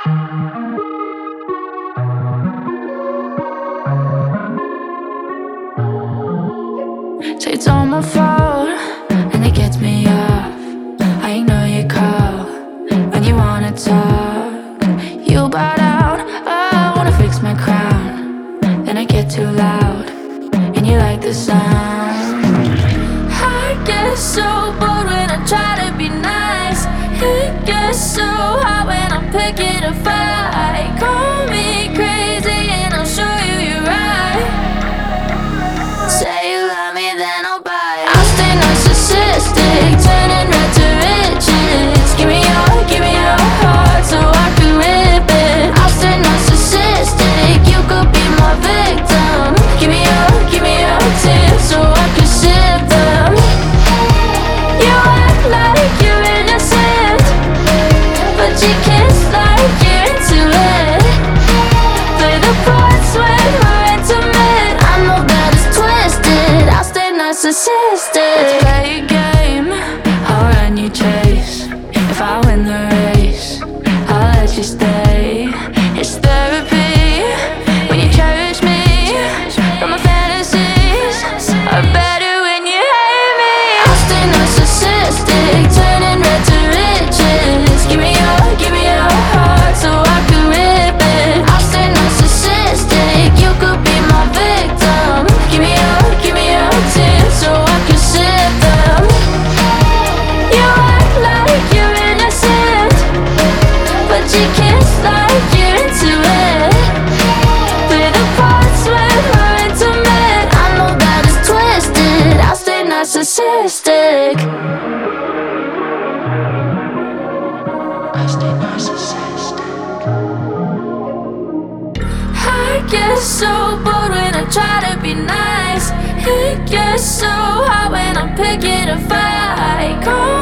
So it's all my fault, and it gets me off. I ignore your call when you wanna talk. You bow down, I wanna fix my crown. Then I get too loud, and you like the sound. I get so bored when I try to be nice. It gets so hot when I'm picking a fight. Call me crazy and I'll show you you're right. Say you love me, then I'll bite. I'll stay narcissistic, turning red to riches. Give me your heart so I can rip it. I'll stay narcissistic, you could be my victim. Give me your tears so I can sip them. You act like you're innocent, but you kiss like you're into it. Play the parts when we're intimate. I know that it's twisted, I'll stay narcissistic. Let's play a game, I'll run you chase. If I win the race, I'll let you stay. It's therapy when you cherish me, but my fantasies are better when you hate me. I'll stay narcissistic, turning red to riches. Give me your heart so I can rip it. I'll stay narcissistic, you could be my victim. Give me your tears so I can sip them. You act like you're innocent, but you kiss like you're into it. Play the parts when we're intimate. I know that it's twisted, I'll stay narcissistic. I'll stay narcissistic. I get so bored when I try to be nice. It gets so hot when I'm picking a fight. Call